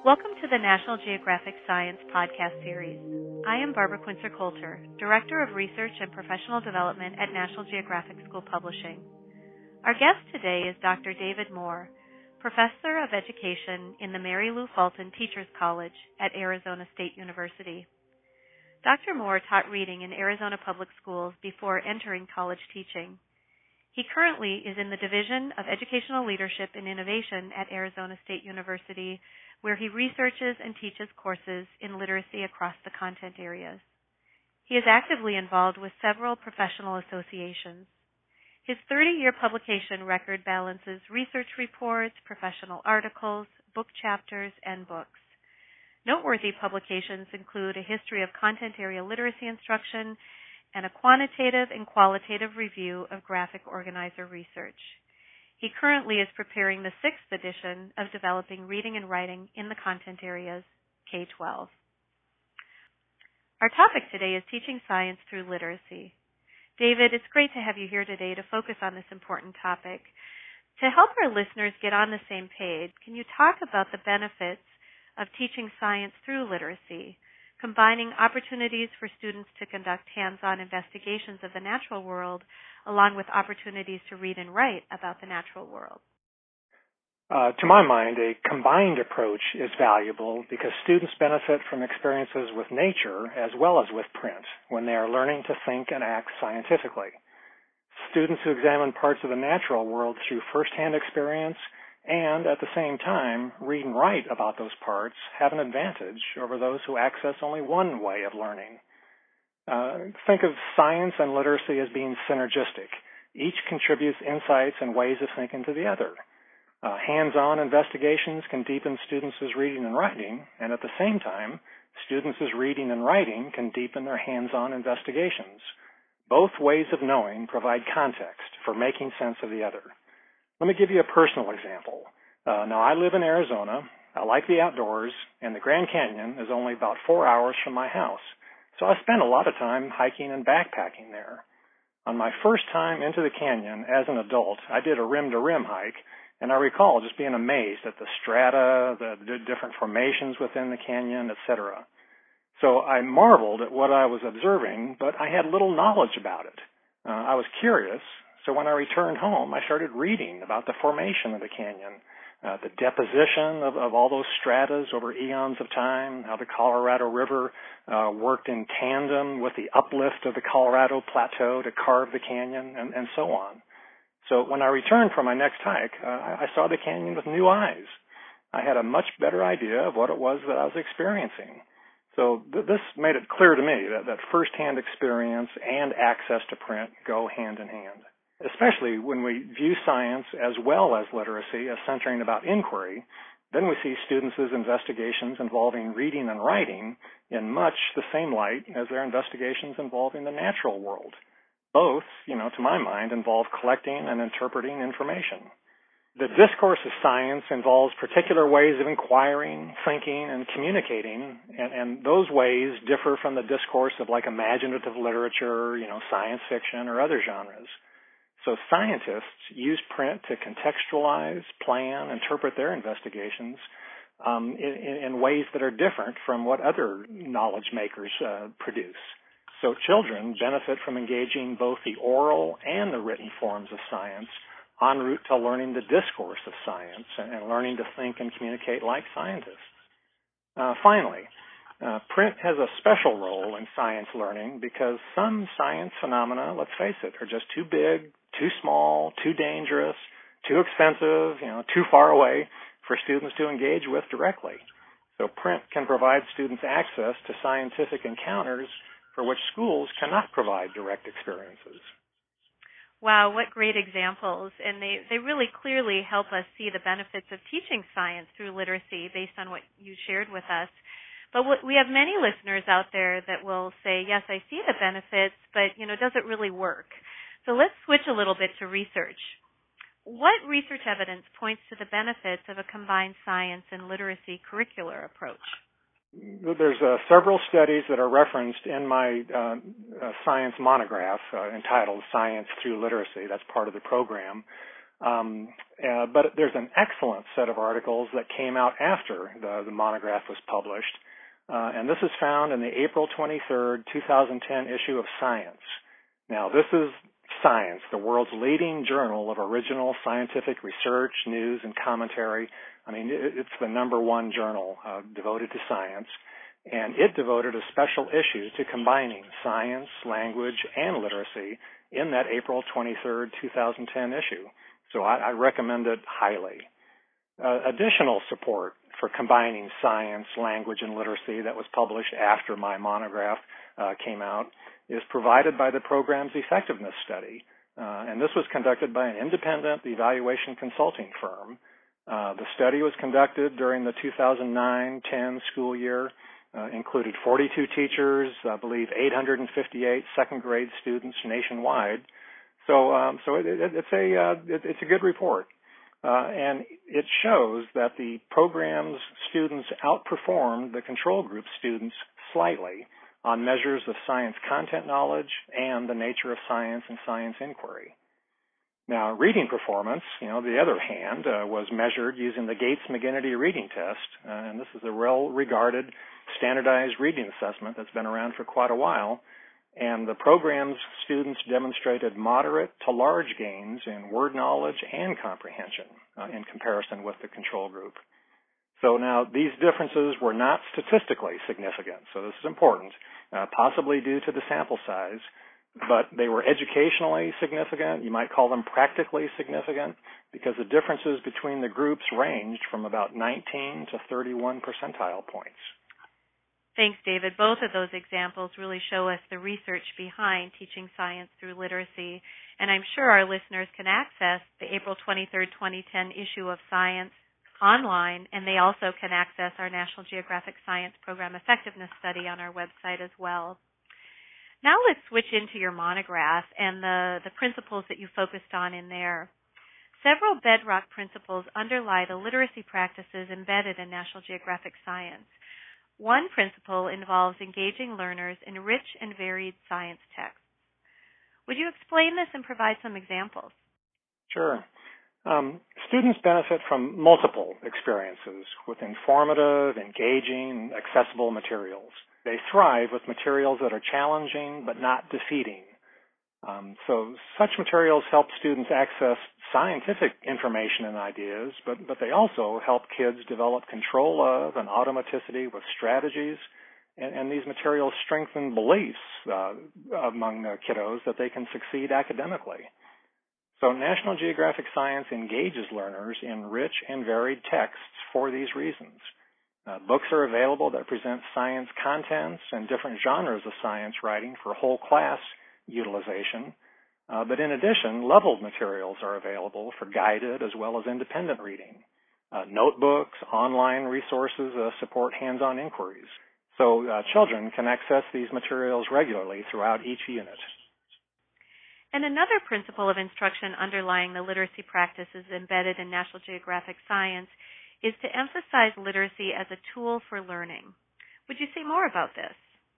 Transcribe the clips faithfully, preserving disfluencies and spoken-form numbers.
Welcome to the National Geographic Science podcast series. I am Barbara Quincer Coulter, Director of Research and Professional Development at National Geographic School Publishing. Our guest today is Doctor David Moore, Professor of Education in the Mary Lou Fulton Teachers College at Arizona State University. Doctor Moore taught reading in Arizona Public Schools before entering college teaching. He currently is in the Division of Educational Leadership and Innovation at Arizona State University, where he researches and teaches courses in literacy across the content areas. He is actively involved with several professional associations. His thirty-year publication record balances research reports, professional articles, book chapters, and books. Noteworthy publications include a history of content area literacy instruction and a quantitative and qualitative review of graphic organizer research. He currently is preparing the sixth edition of Developing Reading and Writing in the Content Areas, K twelve. Our topic today is teaching science through literacy. David, it's great to have you here today to focus on this important topic. To help our listeners get on the same page, can you talk about the benefits of teaching science through literacy, combining opportunities for students to conduct hands-on investigations of the natural world along with opportunities to read and write about the natural world? Uh, to my mind, a combined approach is valuable because students benefit from experiences with nature as well as with print when they are learning to think and act scientifically. Students who examine parts of the natural world through firsthand experience and, at the same time, read and write about those parts have an advantage over those who access only one way of learning. Uh, think of science and literacy as being synergistic. Each contributes insights and ways of thinking to the other. Uh, hands-on investigations can deepen students' reading and writing, and at the same time, students' reading and writing can deepen their hands-on investigations. Both ways of knowing provide context for making sense of the other. Let me give you a personal example. Uh, now, I live in Arizona. I like the outdoors, and the Grand Canyon is only about four hours from my house. So I spend a lot of time hiking and backpacking there. On my first time into the canyon as an adult, I did a rim-to-rim hike, and I recall just being amazed at the strata, the, the different formations within the canyon, et cetera. So I marveled at what I was observing, but I had little knowledge about it. Uh, I was curious, so when I returned home, I started reading about the formation of the canyon, uh, the deposition of, of all those stratas over eons of time, how the Colorado River uh, worked in tandem with the uplift of the Colorado Plateau to carve the canyon, and, and so on. So when I returned from my next hike, uh, I saw the canyon with new eyes. I had a much better idea of what it was that I was experiencing. So th- this made it clear to me that, that firsthand experience and access to print go hand in hand, especially when we view science as well as literacy as centering about inquiry. Then we see students' investigations involving reading and writing in much the same light as their investigations involving the natural world. Both, you know, to my mind, involve collecting and interpreting information. The discourse of science involves particular ways of inquiring, thinking, and communicating, and, and those ways differ from the discourse of like imaginative literature, you know, science fiction, or other genres. So scientists use print to contextualize, plan, interpret their investigations um, in, in ways that are different from what other knowledge makers uh, produce. So children benefit from engaging both the oral and the written forms of science en route to learning the discourse of science and, and learning to think and communicate like scientists. Uh, finally, Uh, print has a special role in science learning because some science phenomena, let's face it, are just too big, too small, too dangerous, too expensive, you know, too far away for students to engage with directly. So print can provide students access to scientific encounters for which schools cannot provide direct experiences. Wow, what great examples. And they, they really clearly help us see the benefits of teaching science through literacy based on what you shared with us. But we have many listeners out there that will say, yes, I see the benefits, but, you know, does it really work? So let's switch a little bit to research. What research evidence points to the benefits of a combined science and literacy curricular approach? There's uh, several studies that are referenced in my uh, uh, science monograph uh, entitled Science Through Literacy. That's part of the program. Um, uh, but there's an excellent set of articles that came out after the, the monograph was published, uh, and this is found in the April twenty-third, two thousand ten issue of Science. Now, this is Science, the world's leading journal of original scientific research, news, and commentary. I mean, it, it's the number one journal uh, devoted to science, and it devoted a special issue to combining science, language, and literacy in that April twenty-third, two thousand ten issue. So I, I recommend it highly. Uh, additional support for combining science, language, and literacy that was published after my monograph uh, came out is provided by the program's effectiveness study. Uh, and this was conducted by an independent evaluation consulting firm. Uh, the study was conducted during the two thousand nine ten school year, uh, included forty-two teachers, I believe eight hundred fifty-eight second grade students nationwide. So, um, so it, it, it's a uh, it, it's a good report, uh, and it shows that the program's students outperformed the control group students slightly on measures of science content knowledge and the nature of science and science inquiry. Now, reading performance, you know, the other hand, uh, was measured using the Gates-McGinnity reading test, uh, and this is a well-regarded standardized reading assessment that's been around for quite a while. And the program's students demonstrated moderate to large gains in word knowledge and comprehension uh, in comparison with the control group. So now these differences were not statistically significant, so this is important, uh, possibly due to the sample size, but they were educationally significant. You might call them practically significant because the differences between the groups ranged from about nineteen to thirty-one percentile points. Thanks, David. Both of those examples really show us the research behind teaching science through literacy, and I'm sure our listeners can access the April twenty-third, twenty ten issue of Science online, and they also can access our National Geographic Science Program Effectiveness Study on our website as well. Now let's switch into your monograph and the, the principles that you focused on in there. Several bedrock principles underlie the literacy practices embedded in National Geographic Science. One principle involves engaging learners in rich and varied science texts. Would you explain this and provide some examples? Sure. Um, students benefit from multiple experiences with informative, engaging, accessible materials. They thrive with materials that are challenging but not defeating. Um, so such materials help students access scientific information and ideas, but, but they also help kids develop control of and automaticity with strategies, and, and these materials strengthen beliefs uh, among the kiddos that they can succeed academically. So National Geographic Science engages learners in rich and varied texts for these reasons. Uh, books are available that present science contents and different genres of science writing for whole class utilization. Uh, but in addition, leveled materials are available for guided as well as independent reading. Uh, notebooks, online resources uh, support hands-on inquiries. So uh, children can access these materials regularly throughout each unit. And another principle of instruction underlying the literacy practices embedded in National Geographic Science is to emphasize literacy as a tool for learning. Would you say more about this?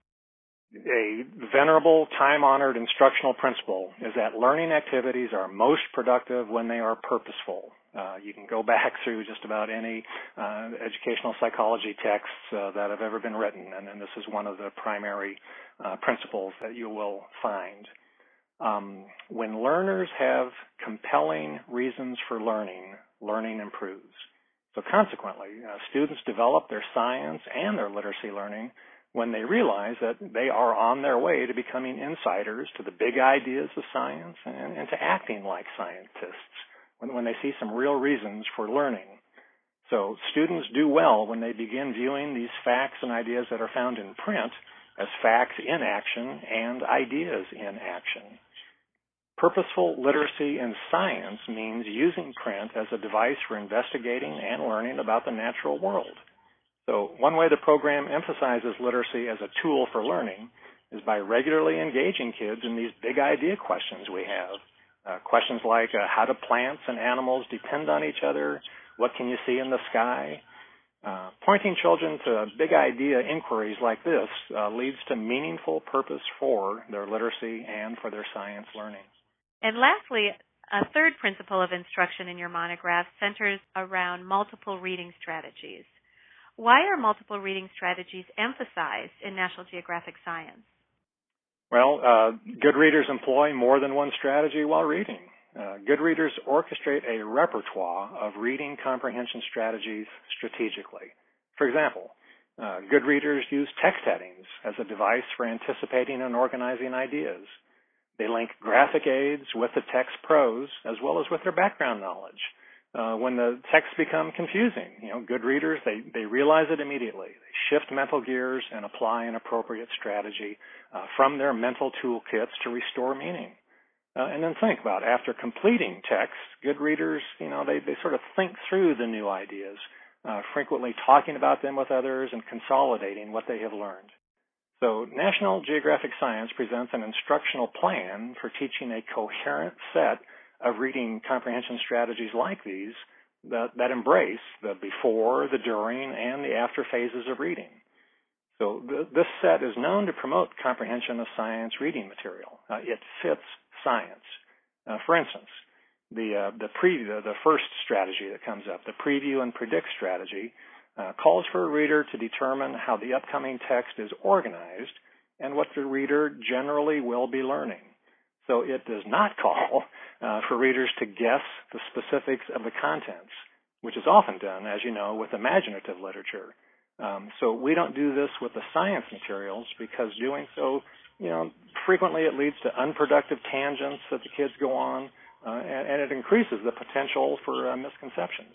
A venerable, time-honored instructional principle is that learning activities are most productive when they are purposeful. Uh, you can go back through just about any uh, educational psychology texts uh, that have ever been written, and, and this is one of the primary uh, principles that you will find. Um, when learners have compelling reasons for learning, learning improves. So consequently, uh, students develop their science and their literacy learning when they realize that they are on their way to becoming insiders to the big ideas of science and, and to acting like scientists, when, when they see some real reasons for learning. So students do well when they begin viewing these facts and ideas that are found in print as facts in action and ideas in action. Purposeful literacy in science means using print as a device for investigating and learning about the natural world. So one way the program emphasizes literacy as a tool for learning is by regularly engaging kids in these big idea questions we have. Uh, questions like uh, how do plants and animals depend on each other? What can you see in the sky? Uh, pointing children to big idea inquiries like this uh, leads to meaningful purpose for their literacy and for their science learning. And lastly, A third principle of instruction in your monograph centers around multiple reading strategies. Why are multiple reading strategies emphasized in National Geographic Science? Well, uh, good readers employ more than one strategy while reading. Uh, good readers orchestrate a repertoire of reading comprehension strategies strategically. For example, uh, good readers use text headings as a device for anticipating and organizing ideas. They link graphic aids with the text prose as well as with their background knowledge. Uh, when the texts become confusing, you know, good readers, they, they realize it immediately. They shift mental gears and apply an appropriate strategy uh, from their mental toolkits to restore meaning. Uh, and then think about it. After completing text, good readers, you know, they, they sort of think through the new ideas, uh, frequently talking about them with others and consolidating what they have learned. So National Geographic Science presents an instructional plan for teaching a coherent set of reading comprehension strategies like these that, that embrace the before, the during, and the after phases of reading. So th- this set is known to promote comprehension of science reading material. Uh, it fits science. Uh, for instance, the uh, the preview, the, the first strategy that comes up, the preview and predict strategy, uh, calls for a reader to determine how the upcoming text is organized and what the reader generally will be learning. So it does not call uh, for readers to guess the specifics of the contents, which is often done, as you know, with imaginative literature. Um, so we don't do this with the science materials because doing so, you know, frequently it leads to unproductive tangents that the kids go on, uh, and, and it increases the potential for uh, misconceptions.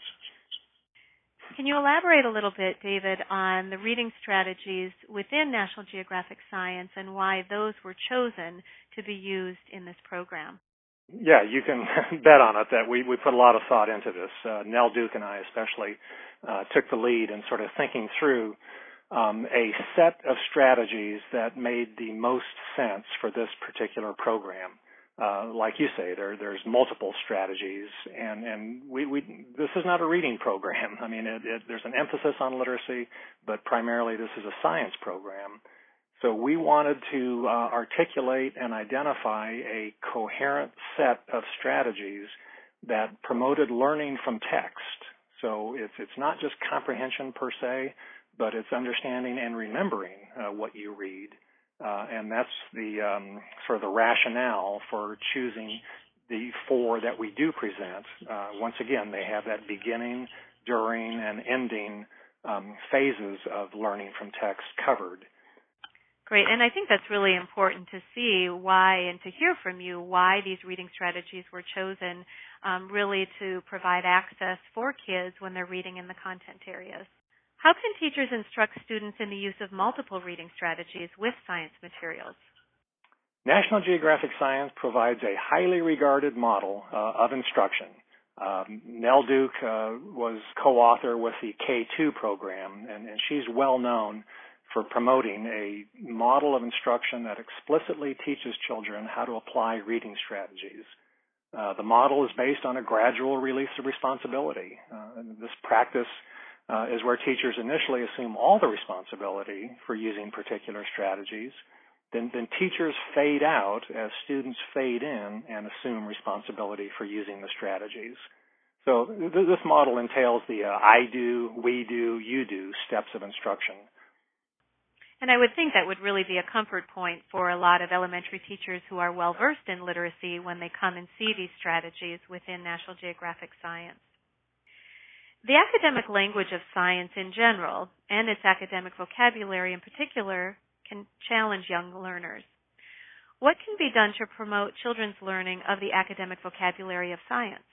Can you elaborate a little bit, David, on the reading strategies within National Geographic Science and why those were chosen to be used in this program? Yeah, you can bet on it that we, we put a lot of thought into this. Uh, Nell Duke and I especially uh, took the lead in sort of thinking through um, a set of strategies that made the most sense for this particular program. Uh, like you say, there, there's multiple strategies, and, and we, we, this is not a reading program. I mean, it, it, there's an emphasis on literacy, but primarily this is a science program. So we wanted to uh, articulate and identify a coherent set of strategies that promoted learning from text. So it's, it's not just comprehension per se, but it's understanding and remembering uh, what you read. Uh, and that's the um, sort of the rationale for choosing the four that we do present. Uh, once again, they have that beginning, during, and ending um, phases of learning from text covered. Great, and I think that's really important to see why and to hear from you why these reading strategies were chosen um, really to provide access for kids when they're reading in the content areas. How can teachers instruct students in the use of multiple reading strategies with science materials? National Geographic Science provides a highly regarded model uh, of instruction. Um, Nell Duke uh, was co-author with the K two program, and, and she's well known for promoting a model of instruction that explicitly teaches children how to apply reading strategies. Uh, the model is based on a gradual release of responsibility. Uh, and this practice uh, is where teachers initially assume all the responsibility for using particular strategies. Then, then teachers fade out as students fade in and assume responsibility for using the strategies. So th- this model entails the uh, I do, we do, you do steps of instruction. And I would think that would really be a comfort point for a lot of elementary teachers who are well-versed in literacy when they come and see these strategies within National Geographic Science. The academic language of science in general, and its academic vocabulary in particular, can challenge young learners. What can be done to promote children's learning of the academic vocabulary of science?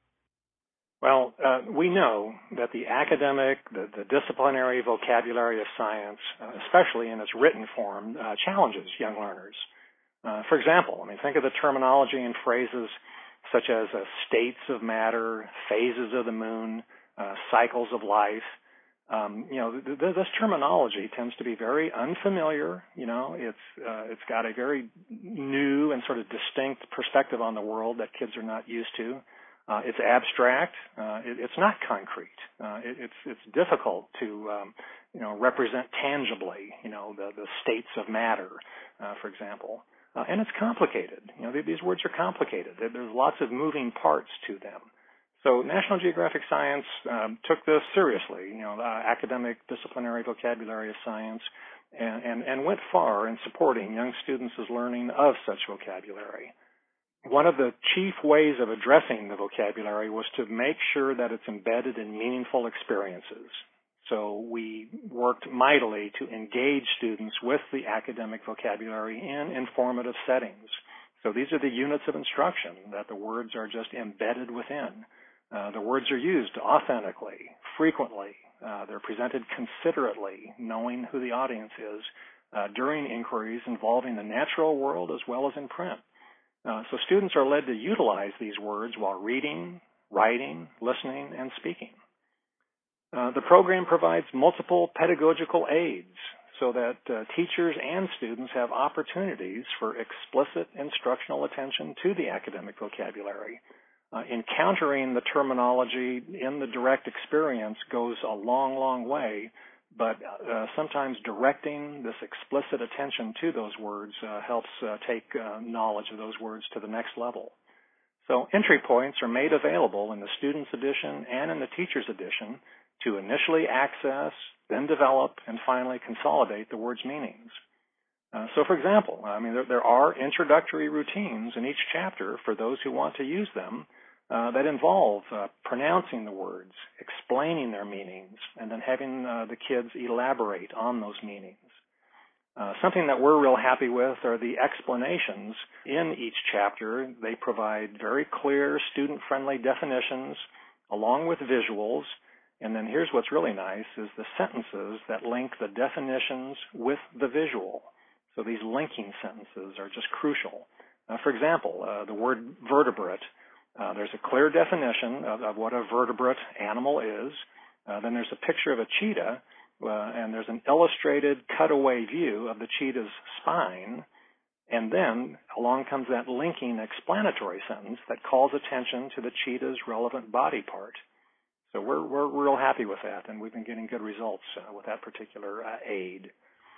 Well, uh, we know that the academic, the, the disciplinary vocabulary of science, uh, especially in its written form, uh, challenges young learners. Uh, for example, I mean, think of the terminology and phrases such as uh, states of matter, phases of the moon, uh, cycles of life. Um, you know, th- th- this terminology tends to be very unfamiliar. You know, it's uh, it's got a very new and sort of distinct perspective on the world that kids are not used to. Uh, it's abstract. Uh, it, it's not concrete. Uh, it, it's it's difficult to um, you know represent tangibly. You know the the states of matter, uh, for example. Uh, and it's complicated. You know, these words are complicated. There's lots of moving parts to them. So National Geographic Science um, took this seriously, you know, the academic disciplinary vocabulary of science, and, and, and went far in supporting young students' learning of such vocabulary. One of the chief ways of addressing the vocabulary was to make sure that it's embedded in meaningful experiences. So we worked mightily to engage students with the academic vocabulary in informative settings. So these are the units of instruction that the words are just embedded within. Uh, the words are used authentically, frequently. Uh, they're presented considerately, knowing who the audience is, uh, during inquiries involving the natural world as well as in print. Uh, so students are led to utilize these words while reading, writing, listening, and speaking. Uh, the program provides multiple pedagogical aids so that uh, teachers and students have opportunities for explicit instructional attention to the academic vocabulary. Uh, encountering the terminology in the direct experience goes a long, long way, but uh, sometimes directing this explicit attention to those words uh, helps uh, take uh, knowledge of those words to the next level. So entry points are made available in the Students Edition and in the Teachers Edition to initially access, then develop, and finally consolidate the word's meanings. Uh, so, for example, I mean, there, there are introductory routines in each chapter for those who want to use them uh, that involve uh, pronouncing the words, explaining their meanings, and then having uh, the kids elaborate on those meanings. Uh, something that we're real happy with are the explanations in each chapter. They provide very clear, student-friendly definitions along with visuals. And then here's what's really nice is the sentences that link the definitions with the visual. So these linking sentences are just crucial. Uh, for example, uh, the word vertebrate, uh, there's a clear definition of, of what a vertebrate animal is. Uh, then there's a picture of a cheetah, uh, and there's an illustrated cutaway view of the cheetah's spine. And then along comes that linking explanatory sentence that calls attention to the cheetah's relevant body part. So we're, we're real happy with that, and we've been getting good results uh, with that particular uh, aid.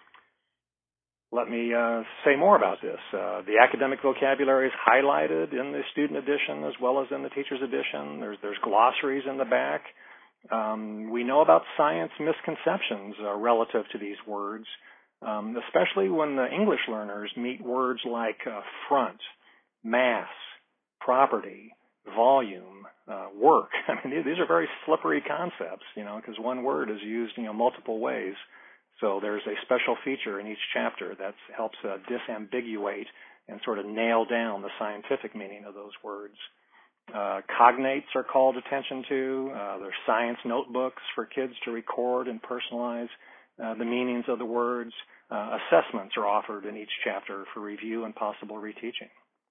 Let me uh, say more about this. Uh, the academic vocabulary is highlighted in the student edition as well as in the teacher's edition. There's, there's glossaries in the back. Um, we know about science misconceptions uh, relative to these words, um, especially when the English learners meet words like uh, front, mass, property, volume, uh, work. I mean, these are very slippery concepts, you know, because one word is used, you know, multiple ways. So there's a special feature in each chapter that helps uh, disambiguate and sort of nail down the scientific meaning of those words. Uh, cognates are called attention to. Uh, there's science notebooks for kids to record and personalize uh, the meanings of the words. Uh, assessments are offered in each chapter for review and possible reteaching.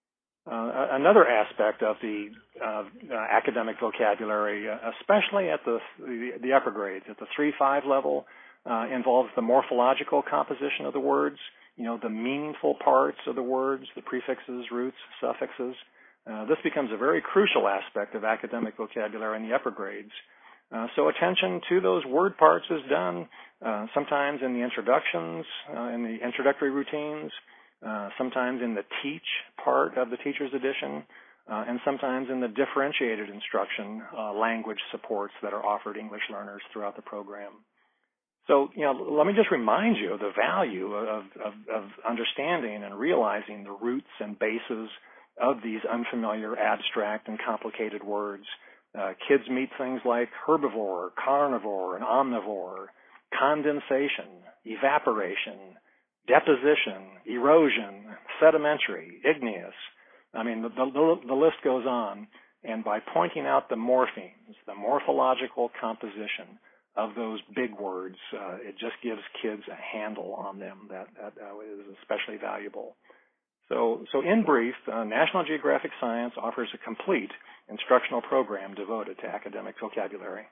Uh, another aspect of the uh, uh, academic vocabulary, uh, especially at the, the the upper grades, at the three five level, uh, involves the morphological composition of the words, you know, the meaningful parts of the words, the prefixes, roots, suffixes. Uh, this becomes a very crucial aspect of academic vocabulary in the upper grades. Uh, so attention to those word parts is done uh, sometimes in the introductions, uh, in the introductory routines, Uh, sometimes in the teach part of the teacher's edition, uh, and sometimes in the differentiated instruction uh, language supports that are offered English learners throughout the program. So, you know, let me just remind you of the value of, of, of understanding and realizing the roots and bases of these unfamiliar, abstract, and complicated words. Uh, kids meet things like herbivore, carnivore, and omnivore, condensation, evaporation, deposition, erosion, sedimentary, igneous. I mean, the, the, the list goes on. And by pointing out the morphemes, the morphological composition of those big words, uh, it just gives kids a handle on them that, that uh, is especially valuable. So, so in brief, uh, National Geographic Science offers a complete instructional program devoted to academic vocabulary.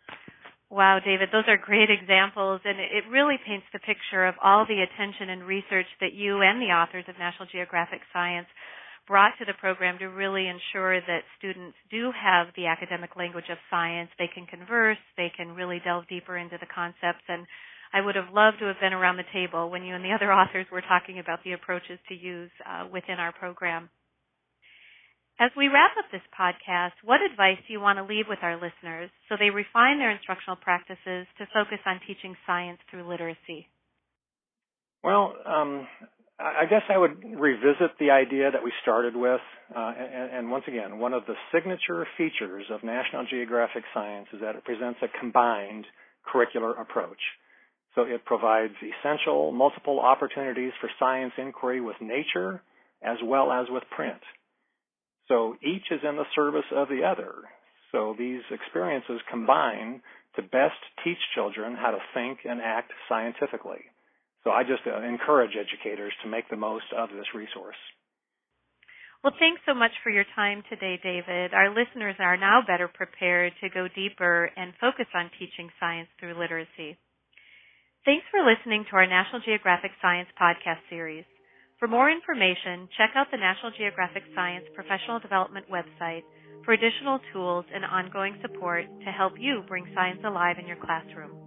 Wow, David, those are great examples, and it really paints the picture of all the attention and research that you and the authors of National Geographic Science brought to the program to really ensure that students do have the academic language of science. They can converse, they can really delve deeper into the concepts, and I would have loved to have been around the table when you and the other authors were talking about the approaches to use uh, within our program. As we wrap up this podcast, what advice do you want to leave with our listeners so they refine their instructional practices to focus on teaching science through literacy? Well, um, I guess I would revisit the idea that we started with, uh, and, and once again, one of the signature features of National Geographic Science is that it presents a combined curricular approach. So it provides essential multiple opportunities for science inquiry with nature as well as with print. So each is in the service of the other. So these experiences combine to best teach children how to think and act scientifically. So I just uh, encourage educators to make the most of this resource. Well, thanks so much for your time today, David. Our listeners are now better prepared to go deeper and focus on teaching science through literacy. Thanks for listening to our National Geographic Science podcast series. For more information, check out the National Geographic Science Professional Development website for additional tools and ongoing support to help you bring science alive in your classroom.